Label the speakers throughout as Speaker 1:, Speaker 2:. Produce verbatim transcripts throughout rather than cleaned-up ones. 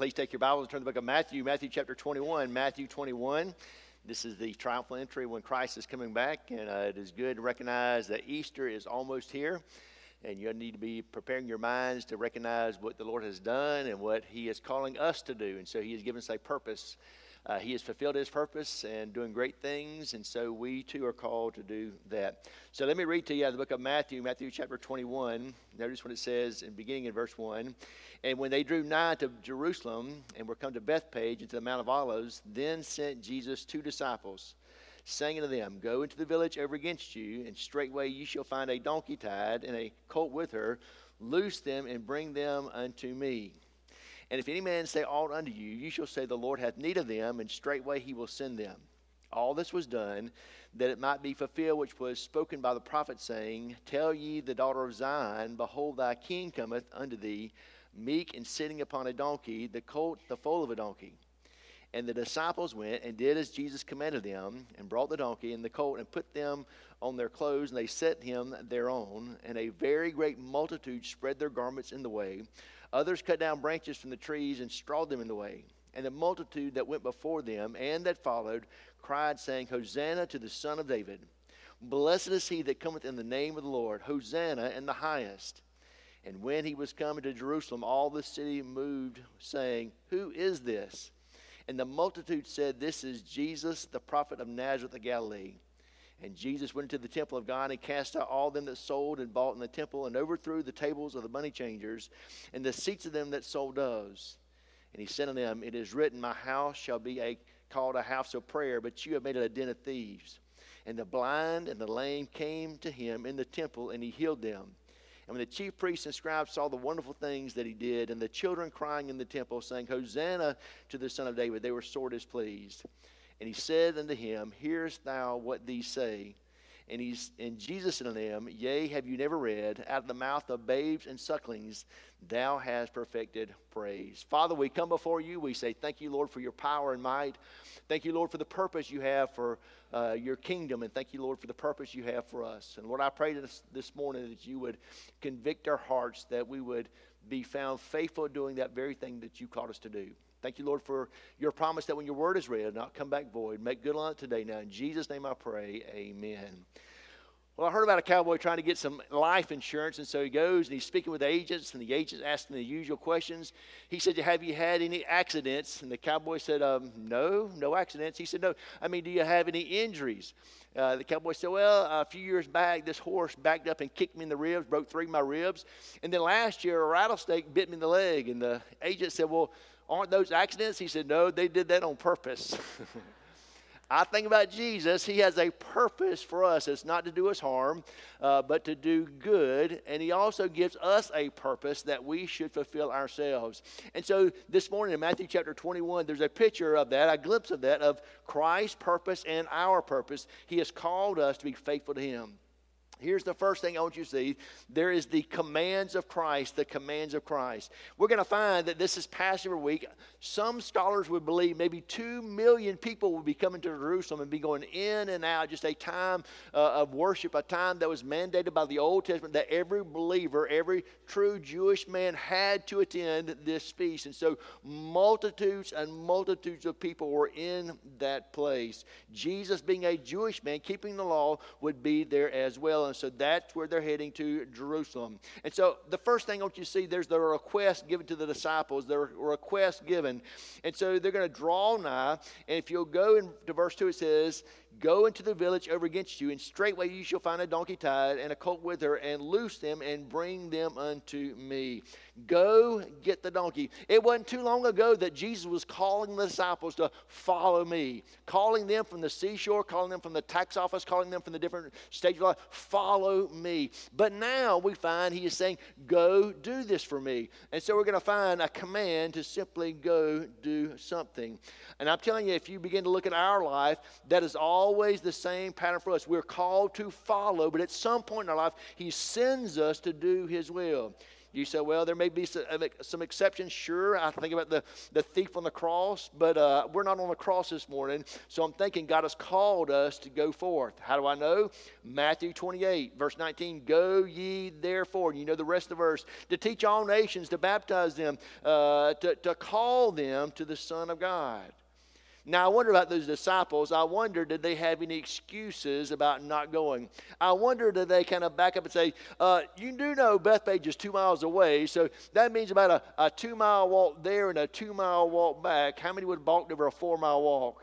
Speaker 1: Please take your Bibles and turn to the book of Matthew, Matthew chapter twenty-one. Matthew twenty-one. This is the triumphal entry when Christ is coming back, and uh, it is good to recognize that Easter is almost here, and you need to be preparing your minds to recognize what the Lord has done and what He is calling us to do. And so He has given us a purpose. Uh, he has fulfilled His purpose and doing great things, and so we too are called to do that. So let me read to you out of the book of Matthew, Matthew chapter twenty-one. Notice what it says in beginning in verse one. And when they drew nigh to Jerusalem and were come to Bethpage into the Mount of Olives, then sent Jesus two disciples, saying unto them, Go into the village over against you, and straightway ye shall find a donkey tied, and a colt with her. Loose them and bring them unto me. And if any man say aught unto you, you shall say, The Lord hath need of them, and straightway he will send them. All this was done, that it might be fulfilled which was spoken by the prophet, saying, Tell ye the daughter of Zion, Behold, thy king cometh unto thee, meek and sitting upon a donkey, the colt the foal of a donkey. And the disciples went and did as Jesus commanded them, and brought the donkey and the colt, and put them on their clothes, and they set him thereon. And a very great multitude spread their garments in the way. Others cut down branches from the trees and strawed them in the way. And the multitude that went before them and that followed cried, saying, Hosanna to the Son of David. Blessed is he that cometh in the name of the Lord. Hosanna in the highest. And when he was come into Jerusalem, all the city moved, saying, Who is this? And the multitude said, This is Jesus, the prophet of Nazareth of Galilee. And Jesus went into the temple of God and cast out all them that sold and bought in the temple, and overthrew the tables of the money changers and the seats of them that sold doves. And he said unto them, It is written, My house shall be a, called a house of prayer, but you have made it a den of thieves. And the blind and the lame came to him in the temple, and he healed them. And when the chief priests and scribes saw the wonderful things that he did, and the children crying in the temple, saying, Hosanna to the Son of David, they were sore displeased. And he said unto him, Hearest thou what these say? And, he's, and Jesus said unto them, Yea, have you never read, Out of the mouth of babes and sucklings thou hast perfected praise. Father, we come before you. We say thank you, Lord, for your power and might. Thank you, Lord, for the purpose you have for uh, your kingdom. And thank you, Lord, for the purpose you have for us. And Lord, I pray this, this morning that you would convict our hearts, that we would be found faithful doing that very thing that you called us to do. Thank you, Lord, for your promise that when your word is read, not come back void. Make good on it today. Now, in Jesus' name I pray, amen. Well, I heard about a cowboy trying to get some life insurance, and so he goes and he's speaking with agents, and the agents ask him the usual questions. He said, Have you had any accidents? And the cowboy said, um, no, no accidents. He said, no, I mean, do you have any injuries? Uh, the cowboy said, well, a few years back, this horse backed up and kicked me in the ribs, broke three of my ribs. And then last year, a rattlesnake bit me in the leg. And the agent said, well, aren't those accidents? He said, no, they did that on purpose. I think about Jesus. He has a purpose for us. It's not to do us harm, uh, but to do good. And he also gives us a purpose that we should fulfill ourselves. And so this morning in Matthew chapter twenty-one, there's a picture of that, a glimpse of that, of Christ's purpose and our purpose. He has called us to be faithful to him. Here's the first thing I want you to see. There is the commands of Christ, the commands of Christ. We're going to find that this is Passover week. Some scholars would believe maybe two million people will be coming to Jerusalem and be going in and out, just a time uh, of worship, a time that was mandated by the Old Testament that every believer, every true Jewish man had to attend this feast. And so multitudes and multitudes of people were in that place. Jesus, being a Jewish man, keeping the law, would be there as well. And so that's where they're heading to, Jerusalem. And so the first thing I want you to see, there's the request given to the disciples, the request given. And so they're going to draw nigh. And if you'll go into verse two, it says, Go into the village over against you, and straightway you shall find a donkey tied and a colt with her, and loose them and bring them unto me. Go get the donkey. It wasn't too long ago that Jesus was calling the disciples to follow me, calling them from the seashore, calling them from the tax office, calling them from the different stages of life, follow me. But now we find he is saying, go do this for me. And so we're going to find a command to simply go do something. And I'm telling you, if you begin to look at our life, that is always the same pattern for us. We're called to follow, but at some point in our life, he sends us to do his will. You say, well, there may be some, some exceptions. Sure, I think about the, the thief on the cross, but uh, we're not on the cross this morning. So I'm thinking God has called us to go forth. How do I know? Matthew twenty-eight, verse nineteen, go ye therefore, and you know the rest of the verse, to teach all nations, to baptize them, uh, to, to call them to the Son of God. Now, I wonder about those disciples. I wonder, did they have any excuses about not going? I wonder, did they kind of back up and say, uh, you do know Bethpage is two miles away, so that means about a, a two-mile walk there and a two-mile walk back. How many would have balked over a four-mile walk?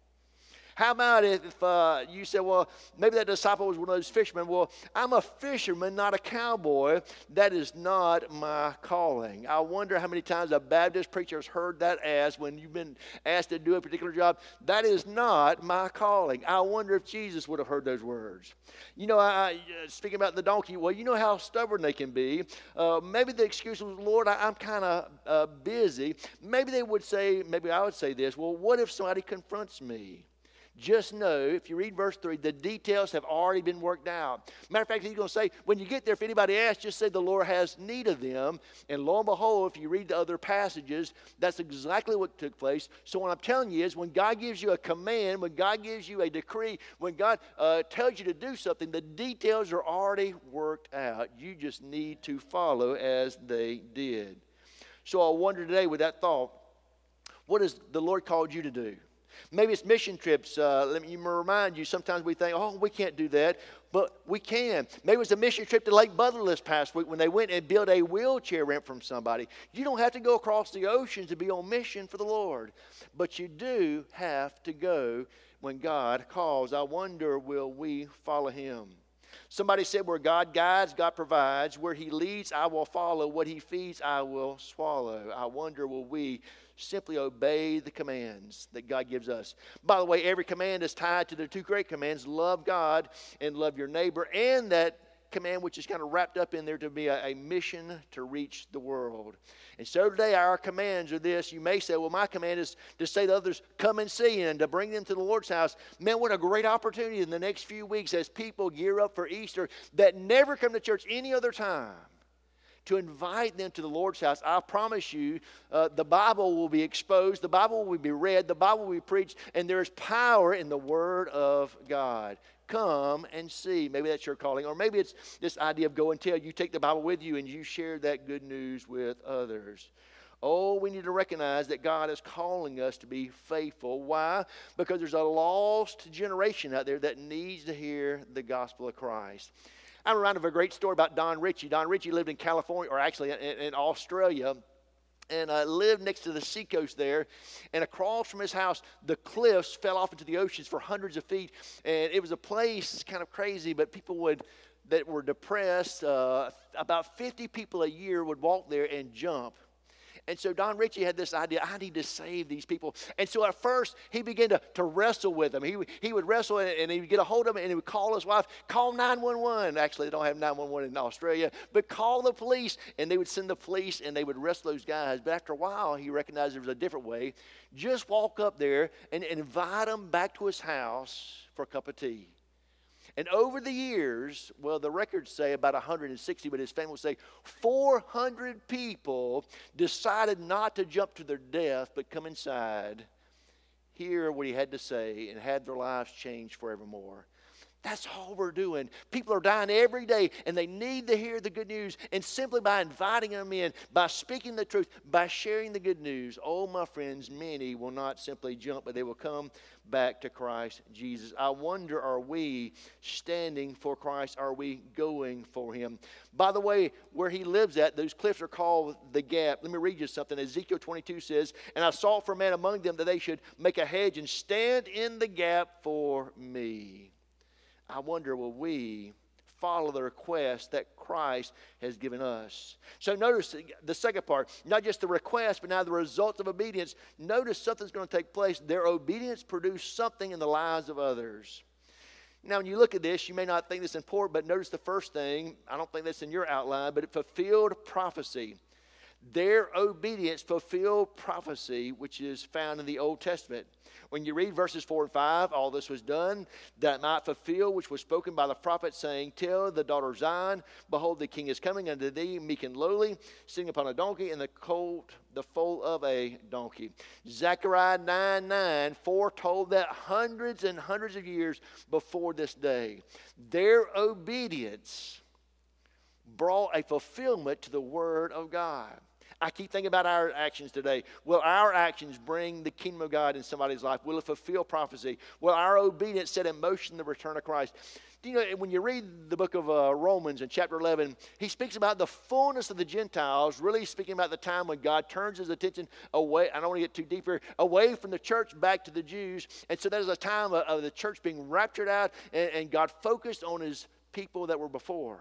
Speaker 1: How about if uh, you said, well, maybe that disciple was one of those fishermen. Well, I'm a fisherman, not a cowboy. That is not my calling. I wonder how many times a Baptist preacher has heard that as when you've been asked to do a particular job. That is not my calling. I wonder if Jesus would have heard those words. You know, I, speaking about the donkey, well, you know how stubborn they can be. Uh, maybe the excuse was, Lord, I, I'm kind of uh, busy. Maybe they would say, maybe I would say this, well, what if somebody confronts me? Just know, if you read verse three, the details have already been worked out. Matter of fact, he's going to say, when you get there, if anybody asks, just say the Lord has need of them. And lo and behold, if you read the other passages, that's exactly what took place. So what I'm telling you is, when God gives you a command, when God gives you a decree, when God uh, tells you to do something, the details are already worked out. You just need to follow as they did. So I wonder today with that thought, what has the Lord called you to do? Maybe it's mission trips. Uh, let me remind you, sometimes we think, oh, we can't do that, but we can. Maybe it was a mission trip to Lake Butler this past week when they went and built a wheelchair ramp from somebody. You don't have to go across the ocean to be on mission for the Lord, but you do have to go when God calls. I wonder, will we follow him? Somebody said, where God guides, God provides. Where he leads, I will follow. What he feeds, I will swallow. I wonder, will we simply obey the commands that God gives us? By the way, every command is tied to the two great commands, love God and love your neighbor, and that command which is kind of wrapped up in there to be a, a mission to reach the world. And so today our commands are this. You may say, well, my command is to say to others, come and see, and to bring them to the Lord's house. Man, what a great opportunity in the next few weeks as people gear up for Easter that never come to church any other time, to invite them to the Lord's house. I promise you, uh, the Bible will be exposed, the Bible will be read, the Bible will be preached, and there is power in the Word of God. Come and see. Maybe that's your calling. Or maybe it's this idea of go and tell. You take the Bible with you and you share that good news with others. Oh, we need to recognize that God is calling us to be faithful. Why? Because there's a lost generation out there that needs to hear the gospel of Christ. I'm reminded of a great story about Don Ritchie. Don Ritchie lived in California, or actually in, in Australia, and uh, lived next to the seacoast there. And across from his house, the cliffs fell off into the oceans for hundreds of feet. And it was a place kind of crazy, but people would that were depressed, uh, about fifty people a year would walk there and jump. And so Don Ritchie had this idea, I need to save these people. And so at first, he began to, to wrestle with them. He, he would wrestle, and, and he would get a hold of him, and he would call his wife, call nine one one. Actually, they don't have nine one one in Australia. But call the police, and they would send the police, and they would wrestle those guys. But after a while, he recognized there was a different way. Just walk up there and, and invite them back to his house for a cup of tea. And over the years, well, the records say about one hundred sixty, but his family would say four hundred people decided not to jump to their death, but come inside, hear what he had to say, and had their lives changed forevermore. That's all we're doing. People are dying every day, and they need to hear the good news. And simply by inviting them in, by speaking the truth, by sharing the good news, oh, my friends, many will not simply jump, but they will come back to Christ Jesus. I wonder, are we standing for Christ? Are we going for him? By the way, where he lives at, those cliffs are called the Gap. Let me read you something. Ezekiel twenty-two says, and I sought for a man among them that they should make a hedge and stand in the gap for me. I wonder, will we follow the request that Christ has given us? So notice the second part, not just the request, but now the results of obedience. Notice something's going to take place. Their obedience produced something in the lives of others. Now, when you look at this, you may not think this is important, but notice the first thing. I don't think that's in your outline, but it fulfilled prophecy. Their obedience fulfilled prophecy, which is found in the Old Testament. When you read verses four and five, all this was done that it might fulfill which was spoken by the prophet, saying, Tell the daughter of Zion, behold, the king is coming unto thee, meek and lowly, sitting upon a donkey, and the colt, the foal of a donkey. Zechariah nine nine foretold that hundreds and hundreds of years before this day. Their obedience brought a fulfillment to the word of God. I keep thinking about our actions today. Will our actions bring the kingdom of God in somebody's life? Will it fulfill prophecy? Will our obedience set in motion the return of Christ? Do you know, when you read the book of uh, Romans in chapter eleven, he speaks about the fullness of the Gentiles, really speaking about the time when God turns his attention away. I don't want to get too deep here, away from the church back to the Jews. And so there's a time of, of the church being raptured out, and, and God focused on his people that were before.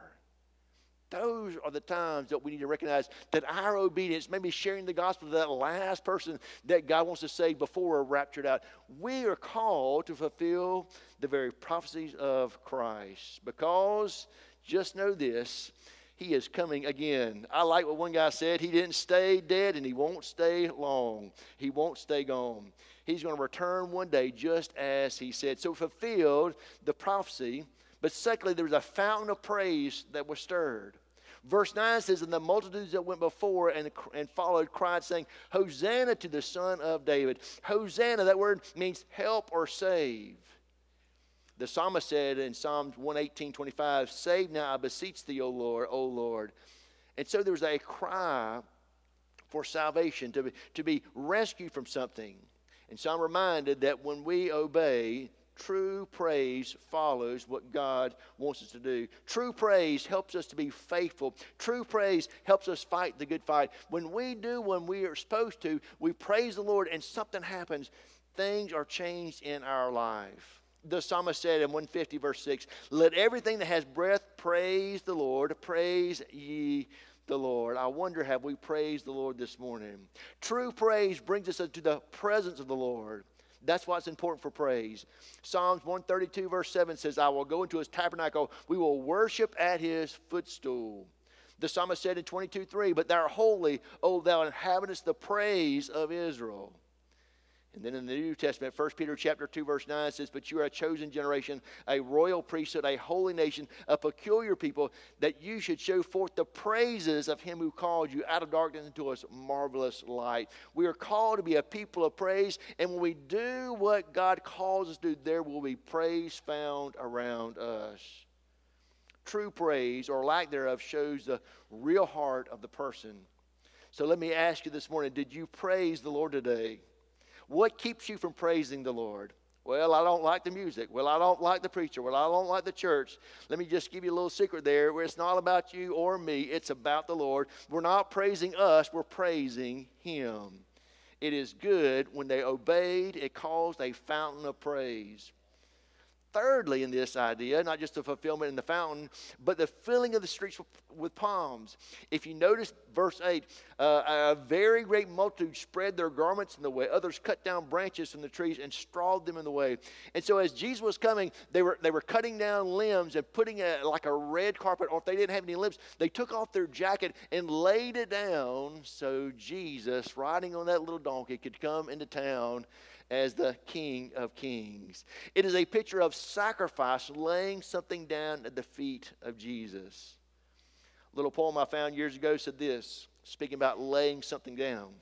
Speaker 1: Those are the times that we need to recognize that our obedience, maybe sharing the gospel to that last person that God wants to save before we're raptured out. We are called to fulfill the very prophecies of Christ, because just know this, he is coming again. I like what one guy said. He didn't stay dead, and he won't stay long. He won't stay gone. He's going to return one day just as he said. So fulfilled the prophecy. But secondly, there was a fountain of praise that was stirred. Verse nine says, And the multitudes that went before and, and followed cried, saying, Hosanna to the Son of David. Hosanna, that word means help or save. The psalmist said in Psalm one eighteen twenty-five, Save now, I beseech thee, O Lord, O Lord. And so there was a cry for salvation, to be, to be rescued from something. And so I'm reminded that when we obey, true praise follows what God wants us to do. True praise helps us to be faithful. True praise helps us fight the good fight. When we do what we are supposed to, we praise the Lord and something happens. Things are changed in our life. The psalmist said in one fifty verse six, Let everything that has breath praise the Lord. Praise ye the Lord. I wonder, have we praised the Lord this morning? True praise brings us into the presence of the Lord. That's what's important for praise. Psalms one thirty-two verse seven says, I will go into his tabernacle. We will worship at his footstool. The psalmist said in twenty-two three, But thou art holy, O thou inhabitest the praise of Israel. And then in the New Testament, First Peter chapter two verse nine says, But you are a chosen generation, a royal priesthood, a holy nation, a peculiar people, that you should show forth the praises of him who called you out of darkness into his marvelous light. We are called to be a people of praise, and when we do what God calls us to do, there will be praise found around us. True praise, or lack thereof, shows the real heart of the person. So let me ask you this morning, did you praise the Lord today? What keeps you from praising the Lord? Well, I don't like the music. Well, I don't like the preacher. Well, I don't like the church. Let me just give you a little secret there, where it's not about you or me. It's about the Lord. We're not praising us. We're praising him. It is good when they obeyed. It caused a fountain of praise. Thirdly, in this idea, not just the fulfillment in the fountain, but the filling of the streets with, with palms. If you notice verse eight, uh, a very great multitude spread their garments in the way. Others cut down branches from the trees and strawed them in the way. And so as Jesus was coming, they were they were cutting down limbs and putting a, like a red carpet, or if they didn't have any limbs, they took off their jacket and laid it down so Jesus, riding on that little donkey, could come into town as the King of Kings. It is a picture of sacrifice, laying something down at the feet of Jesus. A little poem I found years ago said this, speaking about laying something down.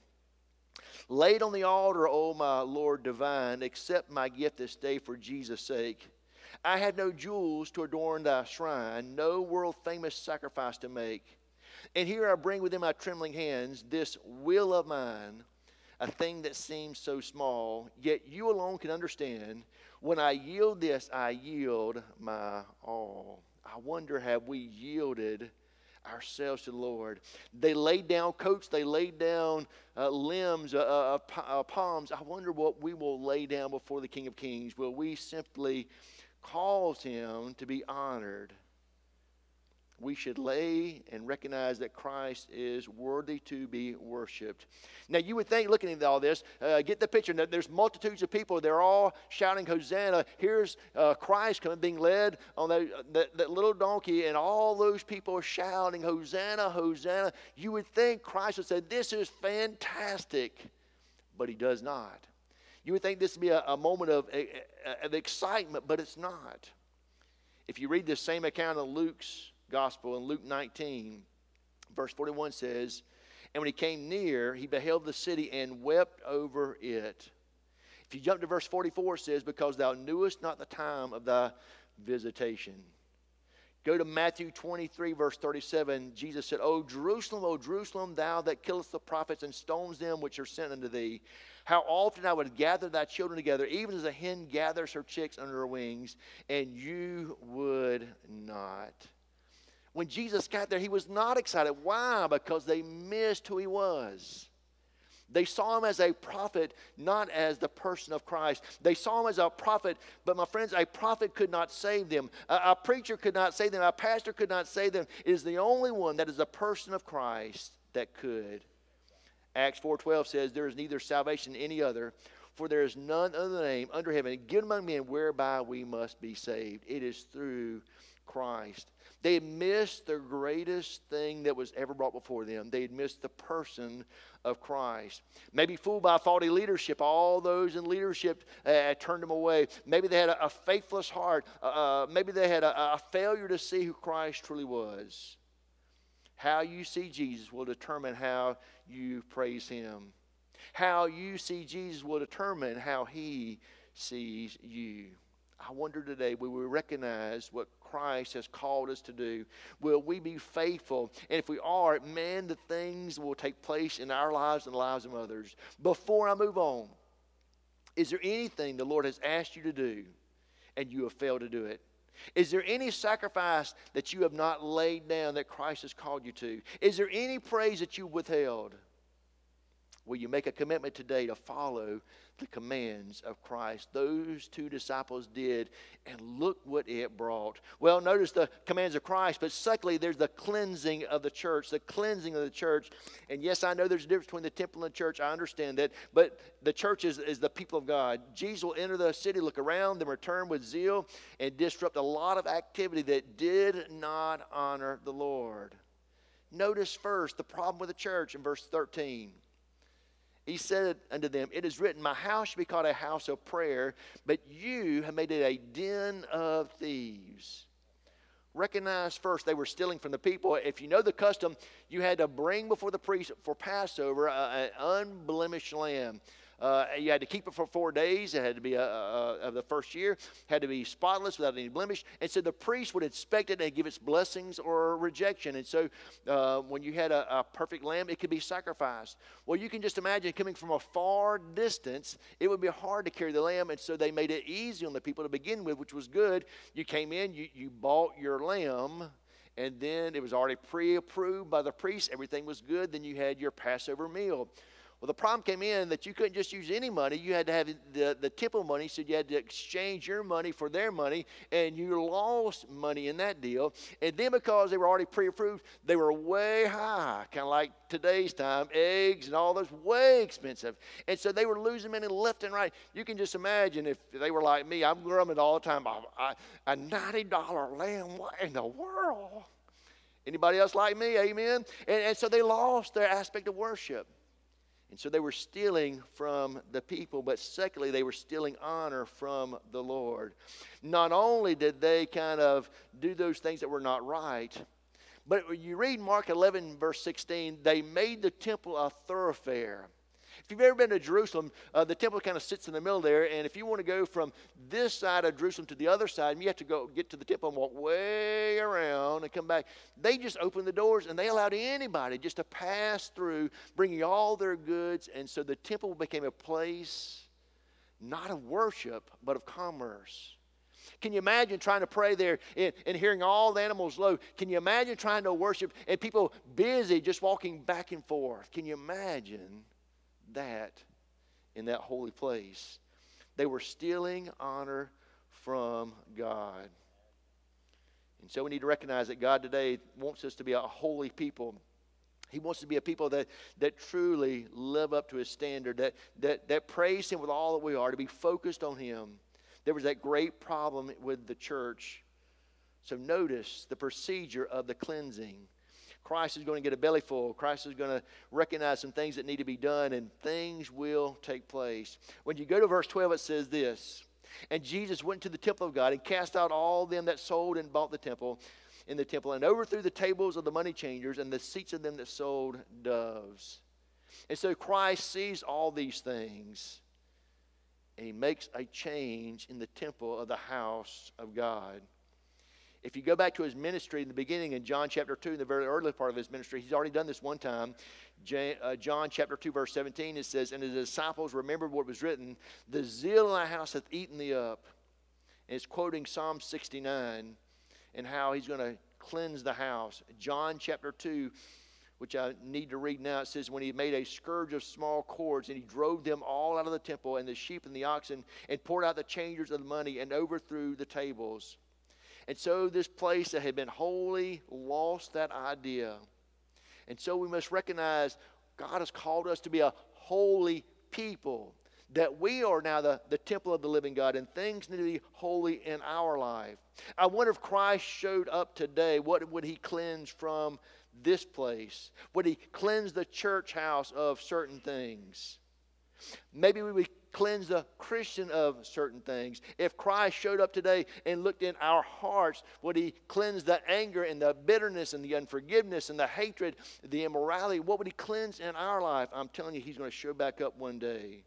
Speaker 1: Laid on the altar, O my Lord divine, accept my gift this day for Jesus' sake. I have no jewels to adorn thy shrine, no world-famous sacrifice to make. And here I bring within my trembling hands this will of mine, a thing that seems so small, yet you alone can understand. When I yield this, I yield my all. I wonder, have we yielded ourselves to the Lord? They laid down coats, they laid down uh, limbs, uh, uh, uh, palms. I wonder what we will lay down before the King of Kings. Will we simply cause him to be honored? we should lay and recognize that Christ is worthy to be worshiped. Now, you would think, looking at all this, uh, get the picture. That there's multitudes of people. They're all shouting, Hosanna. Here's uh, Christ coming, being led on that, that, that little donkey, and all those people are shouting, Hosanna, Hosanna. You would think Christ would say, this is fantastic, but he does not. You would think this would be a, a moment of, of excitement, but it's not. If you read this same account of Luke's Gospel in Luke nineteen, verse forty-one says, and when he came near, he beheld the city and wept over it. If you jump to verse forty-four, it says, because thou knewest not the time of thy visitation. Go to Matthew twenty-three, verse thirty-seven. Jesus said, O Jerusalem, O Jerusalem, thou that killest the prophets and stones them which are sent unto thee, how often I would gather thy children together, even as a hen gathers her chicks under her wings, and you would not. When Jesus got there, he was not excited. Why? Because they missed who he was. They saw him as a prophet, not as the person of Christ. They saw him as a prophet, but my friends, a prophet could not save them. A, a preacher could not save them. A pastor could not save them. It is the only one that is the person of Christ that could. Acts four twelve says, there is neither salvation in any other, for there is none other name under heaven given among men whereby we must be saved. It is through Christ. They had missed the greatest thing that was ever brought before them. They had missed the person of Christ. Maybe fooled by faulty leadership. All those in leadership uh, turned them away. Maybe they had a, a faithless heart. Uh, maybe they had a, a failure to see who Christ truly was. How you see Jesus will determine how you praise him. How you see Jesus will determine how he sees you. I wonder today, will we recognize what Christ has called us to do? Will we be faithful? And if we are, man, the things will take place in our lives and the lives of others. Before I move on, is there anything the Lord has asked you to do and you have failed to do it? Is there any sacrifice that you have not laid down that Christ has called you to? Is there any praise that you withheld? Will you make a commitment today to follow the commands of Christ? Those two disciples did, and look what it brought. Well, notice the commands of Christ, but secondly, there's the cleansing of the church, the cleansing of the church. And yes, I know there's a difference between the temple and the church. I understand that. But the church is, is the people of God. Jesus will enter the city, look around, then return with zeal, and disrupt a lot of activity that did not honor the Lord. Notice first the problem with the church in verse thirteen. He said unto them, it is written, my house shall be called a house of prayer, but you have made it a den of thieves. Recognize first they were stealing from the people. If you know the custom, you had to bring before the priest for Passover an unblemished lamb. Uh, you had to keep it for four days. It had to be a, a, of the first year. Had to be spotless without any blemish. And so the priest would inspect it and give its blessings or rejection. And so uh, when you had a, a perfect lamb, it could be sacrificed. Well, you can just imagine coming from a far distance, it would be hard to carry the lamb. And so they made it easy on the people to begin with, which was good. You came in, you, you bought your lamb, and then it was already pre-approved by the priest. Everything was good. Then you had your Passover meal. Well, the problem came in that you couldn't just use any money. You had to have the, the temple money, so you had to exchange your money for their money, and you lost money in that deal. And then because they were already pre-approved, they were way high, kind of like today's time, eggs and all those, way expensive. And so they were losing money left and right. You can just imagine if they were like me. I'm grumbling all the time. I, I, a ninety dollar lamb, what in the world? Anybody else like me? Amen? And, and so they lost their aspect of worship. And so they were stealing from the people, but secondly, they were stealing honor from the Lord. Not only did they kind of do those things that were not right, but when you read Mark eleven, verse sixteen, they made the temple a thoroughfare. If you've ever been to Jerusalem, uh, the temple kind of sits in the middle there, and if you want to go from this side of Jerusalem to the other side, you have to go get to the temple and walk way around and come back. They just opened the doors, and they allowed anybody just to pass through, bringing all their goods, and so the temple became a place not of worship, but of commerce. Can you imagine trying to pray there and, and hearing all the animals low? Can you imagine trying to worship and people busy just walking back and forth? Can you imagine that in that holy place? They were stealing honor from God. And so we need to recognize that God today wants us to be a holy people. He wants to be a people that, that truly live up to His standard, that, that, that praise Him with all that we are, to be focused on Him. There was that great problem with the church. So notice the procedure of the cleansing. Christ is going to get a belly full. Christ is going to recognize some things that need to be done, and things will take place. When you go to verse twelve, it says this, "And Jesus went to the temple of God and cast out all them that sold and bought the temple, in the temple, and overthrew the tables of the money changers and the seats of them that sold doves." And so Christ sees all these things, and He makes a change in the temple of the house of God. If you go back to His ministry in the beginning, in John chapter two, in the very early part of His ministry, He's already done this one time. John chapter two, verse seventeen, it says, "And His disciples remembered what was written, the zeal of thy house hath eaten thee up." And it's quoting Psalm sixty-nine and how He's going to cleanse the house. John chapter two, which I need to read now, it says, "When He made a scourge of small cords, and He drove them all out of the temple, and the sheep and the oxen, and poured out the changers of the money, and overthrew the tables." And so this place that had been holy lost that idea. And so we must recognize God has called us to be a holy people, that we are now the, the temple of the living God, and things need to be holy in our life. I wonder if Christ showed up today, what would He cleanse from this place? Would He cleanse the church house of certain things? Maybe we would cleanse the Christian of certain things. If Christ showed up today and looked in our hearts, would He cleanse the anger and the bitterness and the unforgiveness and the hatred, the immorality? What would He cleanse in our life? I'm telling you, He's going to show back up one day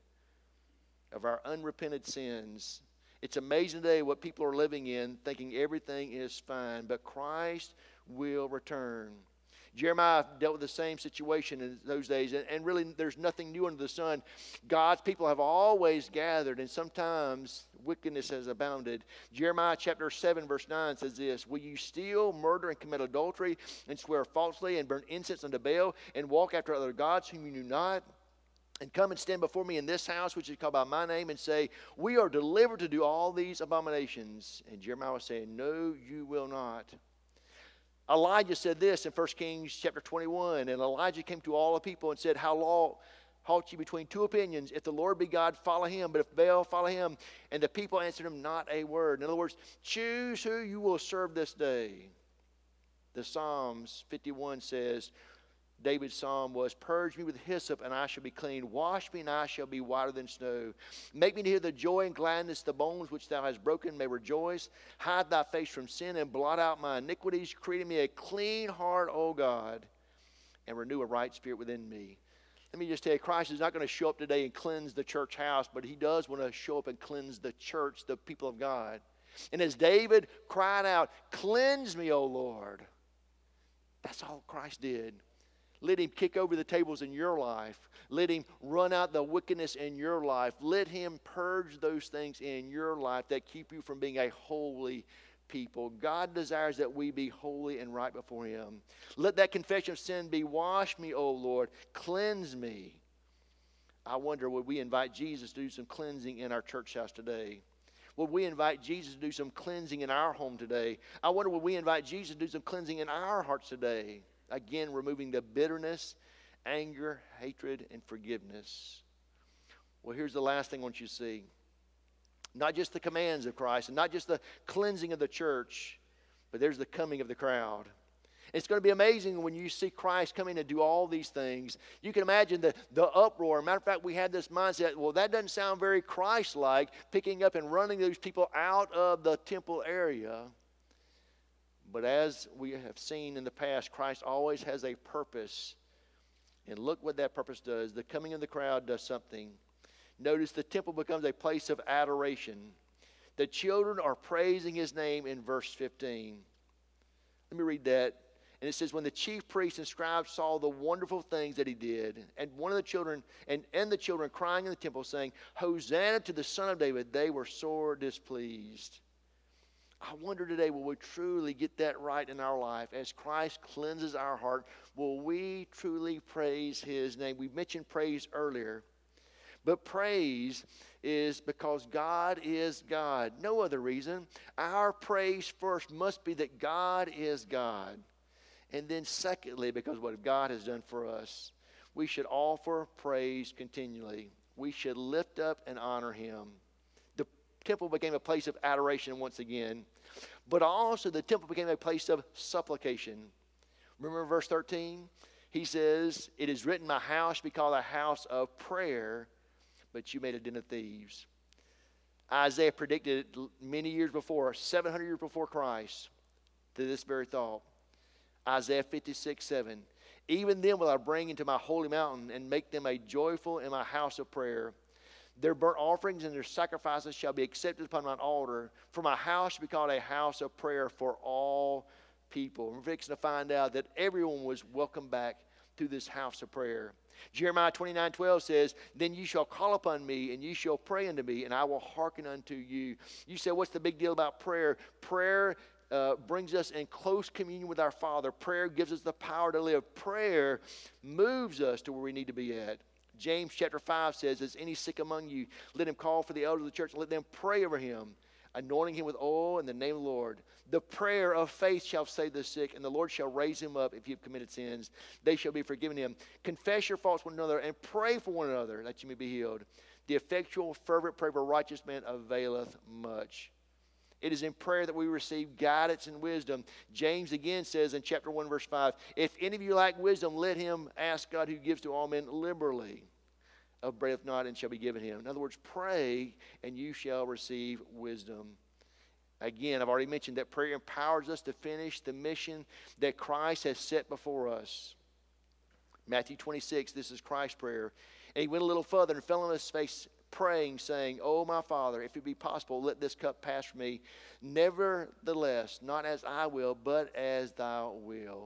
Speaker 1: of our unrepented sins. It's amazing today what people are living in, thinking everything is fine, but Christ will return. Jeremiah dealt with the same situation in those days, and, and really there's nothing new under the sun. God's people have always gathered, and sometimes wickedness has abounded. Jeremiah chapter seven, verse nine says this, "Will you steal, murder, and commit adultery, and swear falsely, and burn incense unto Baal, and walk after other gods whom you knew not? And come and stand before me in this house, which is called by my name, and say, we are delivered to do all these abominations." And Jeremiah was saying, "No, you will not." Elijah said this in First Kings chapter twenty-one, "And Elijah came to all the people and said, How long halt ye between two opinions? If the Lord be God, follow Him, but if Baal, follow him. And the people answered him not a word." In other words, choose who you will serve this day. The Psalms fifty-one says, David's psalm was, "Purge me with hyssop, and I shall be clean. Wash me, and I shall be whiter than snow. Make me to hear the joy and gladness. The bones which thou hast broken may rejoice. Hide thy face from sin, and blot out my iniquities. Create in me a clean heart, O God, and renew a right spirit within me." Let me just tell you, Christ is not going to show up today and cleanse the church house, but He does want to show up and cleanse the church, the people of God. And as David cried out, "Cleanse me, O Lord," that's all Christ did. Let Him kick over the tables in your life. Let Him run out the wickedness in your life. Let Him purge those things in your life that keep you from being a holy people. God desires that we be holy and right before Him. Let that confession of sin be, "Wash me, O Lord, cleanse me." I wonder, would we invite Jesus to do some cleansing in our church house today? Would we invite Jesus to do some cleansing in our home today? I wonder, would we invite Jesus to do some cleansing in our hearts today? Again, removing the bitterness, anger, hatred, and forgiveness. Well, here's the last thing I want you to see. Not just the commands of Christ, and not just the cleansing of the church, but there's the coming of the crowd. It's going to be amazing when you see Christ come in and do all these things. You can imagine the, the uproar. Matter of fact, we had this mindset, well, that doesn't sound very Christ-like, picking up and running those people out of the temple area. But as we have seen in the past, Christ always has a purpose. And look what that purpose does. The coming of the crowd does something. Notice the temple becomes a place of adoration. The children are praising His name in verse fifteen. Let me read that. And it says, "When the chief priests and scribes saw the wonderful things that He did, and one of the children, and, and the children crying in the temple, saying, Hosanna to the Son of David, they were sore displeased." I wonder today, will we truly get that right in our life? As Christ cleanses our heart, will we truly praise His name? We mentioned praise earlier. But praise is because God is God. No other reason. Our praise first must be that God is God. And then secondly, because what God has done for us, we should offer praise continually. We should lift up and honor him. The temple became a place of adoration once again, but also the temple became a place of supplication. Remember verse thirteen? He says, it is written, my house be called a house of prayer, but you made a den of thieves. Isaiah predicted many years before, seven hundred years before Christ, to this very thought. Isaiah fifty-six, seven. Even then will I bring into my holy mountain and make them a joyful in my house of prayer. Their burnt offerings and their sacrifices shall be accepted upon my altar. For my house shall be called a house of prayer for all people. We're fixing to find out that everyone was welcomed back to this house of prayer. Jeremiah twenty-nine, twelve says, then you shall call upon me, and you shall pray unto me, and I will hearken unto you. You say, what's the big deal about prayer? Prayer Uh, brings us in close communion with our Father. Prayer gives us the power to live. Prayer moves us to where we need to be at. James chapter five says, is any sick among you? Let him call for the elders of the church and let them pray over him, anointing him with oil in the name of the Lord. The prayer of faith shall save the sick, and the Lord shall raise him up if you have committed sins. They shall be forgiven him. Confess your faults one another and pray for one another that you may be healed. The effectual, fervent prayer of a righteous man availeth much. It is in prayer that we receive guidance and wisdom. James again says in chapter one, verse five, if any of you lack wisdom, let him ask God who gives to all men liberally, upbraideth not, and shall be given him. In other words, pray and you shall receive wisdom. Again, I've already mentioned that prayer empowers us to finish the mission that Christ has set before us. Matthew twenty-six, this is Christ's prayer. And he went a little further and fell on his face, praying, saying, oh, my Father, if it be possible, let this cup pass from me. Nevertheless, not as I will, but as thou wilt.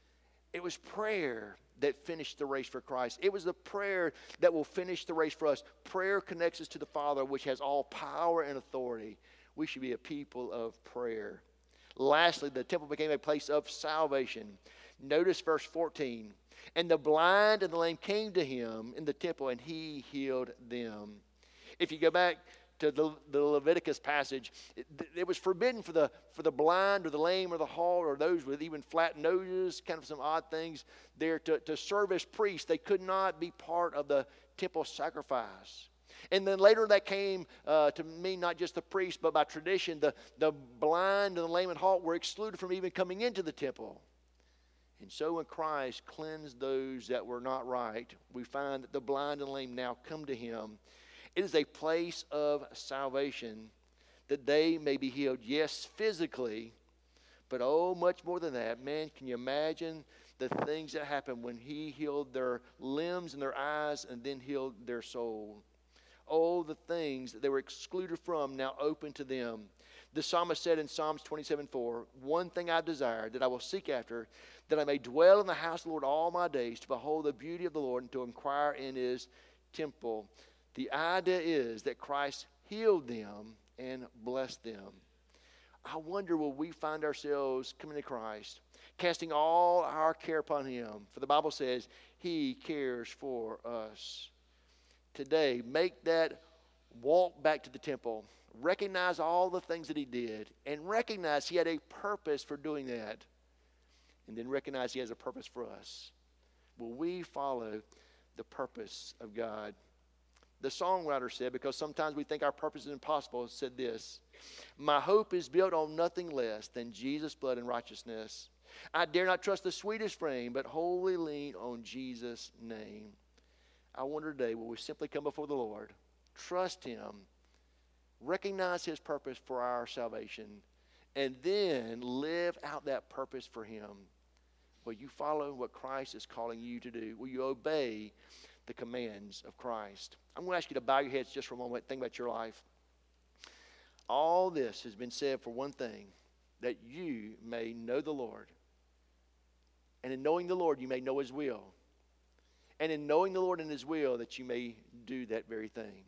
Speaker 1: It was prayer that finished the race for Christ. It was the prayer that will finish the race for us. Prayer connects us to the Father, which has all power and authority. We should be a people of prayer. Lastly, the temple became a place of salvation. Notice verse fourteen. And the blind and the lame came to him in the temple, and he healed them. If you go back to the, the Leviticus passage, it, it was forbidden for the for the blind or the lame or the halt or those with even flat noses, kind of some odd things there to, to serve as priests. They could not be part of the temple sacrifice. And then later that came uh, to mean not just the priest, but by tradition, the, the blind and the lame and halt were excluded from even coming into the temple. And so when Christ cleansed those that were not right, we find that the blind and lame now come to him. It is a place of salvation that they may be healed, yes, physically, but oh, much more than that. Man, can you imagine the things that happened when he healed their limbs and their eyes and then healed their soul? Oh, the things that they were excluded from now open to them. The psalmist said in Psalms twenty-seven four, one thing I desire, that I will seek after, that I may dwell in the house of the Lord all my days, to behold the beauty of the Lord and to inquire in his temple. The idea is that Christ healed them and blessed them. I wonder, will we find ourselves coming to Christ, casting all our care upon him? For the Bible says, he cares for us. Today, make that walk back to the temple. Recognize all the things that he did, and recognize he had a purpose for doing that. And then recognize he has a purpose for us. Will we follow the purpose of God? The songwriter said, because sometimes we think our purpose is impossible, said this, my hope is built on nothing less than Jesus' blood and righteousness. I dare not trust the sweetest frame, but wholly lean on Jesus' name. I wonder today, will we simply come before the Lord, trust him, recognize his purpose for our salvation, and then live out that purpose for him? Will you follow what Christ is calling you to do? Will you obey the commands of Christ? I'm going to ask you to bow your heads just for a moment. Think about your life. All this has been said for one thing, that you may know the Lord. And in knowing the Lord, you may know his will. And in knowing the Lord and his will, that you may do that very thing.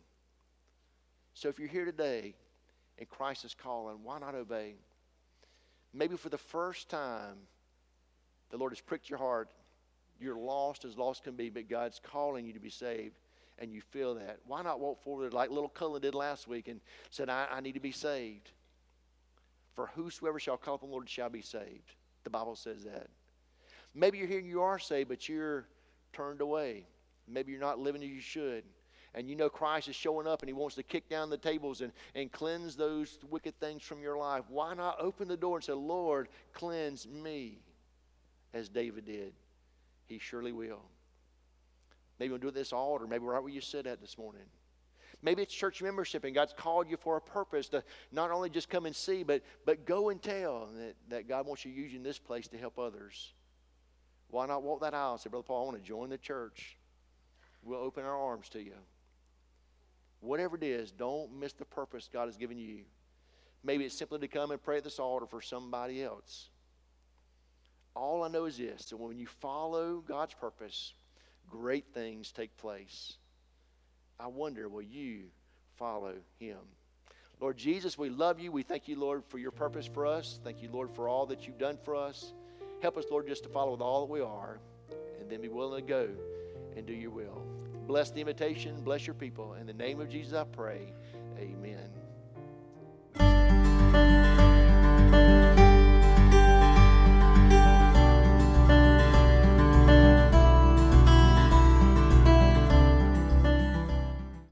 Speaker 1: So if you're here today and Christ is calling, why not obey? Maybe for the first time, the Lord has pricked your heart. You're lost as lost can be, but God's calling you to be saved. and you feel that, why not walk forward like little Cullen did last week and said, I, I need to be saved. For whosoever shall call upon the Lord shall be saved. The Bible says that. Maybe you're here and you are saved, but you're turned away. Maybe you're not living as you should. And you know Christ is showing up and he wants to kick down the tables and, and cleanse those wicked things from your life. Why not open the door and say, Lord, cleanse me, as David did? He surely will. Maybe we'll do it at this altar. Maybe right where you sit at this morning. Maybe it's church membership and God's called you for a purpose to not only just come and see, but, but go and tell that, that God wants you to use you in this place to help others. Why not walk that aisle and say, Brother Paul, I want to join the church. We'll open our arms to you. Whatever it is, don't miss the purpose God has given you. Maybe it's simply to come and pray at this altar for somebody else. All I know is this, that when you follow God's purpose, great things take place. I wonder, will you follow him? Lord Jesus, we love you. We thank you, Lord, for your purpose for us. Thank you, Lord, for all that you've done for us. Help us, Lord, just to follow with all that we are and then be willing to go and do your will. Bless the invitation. Bless your people. In the name of Jesus, I pray. Amen.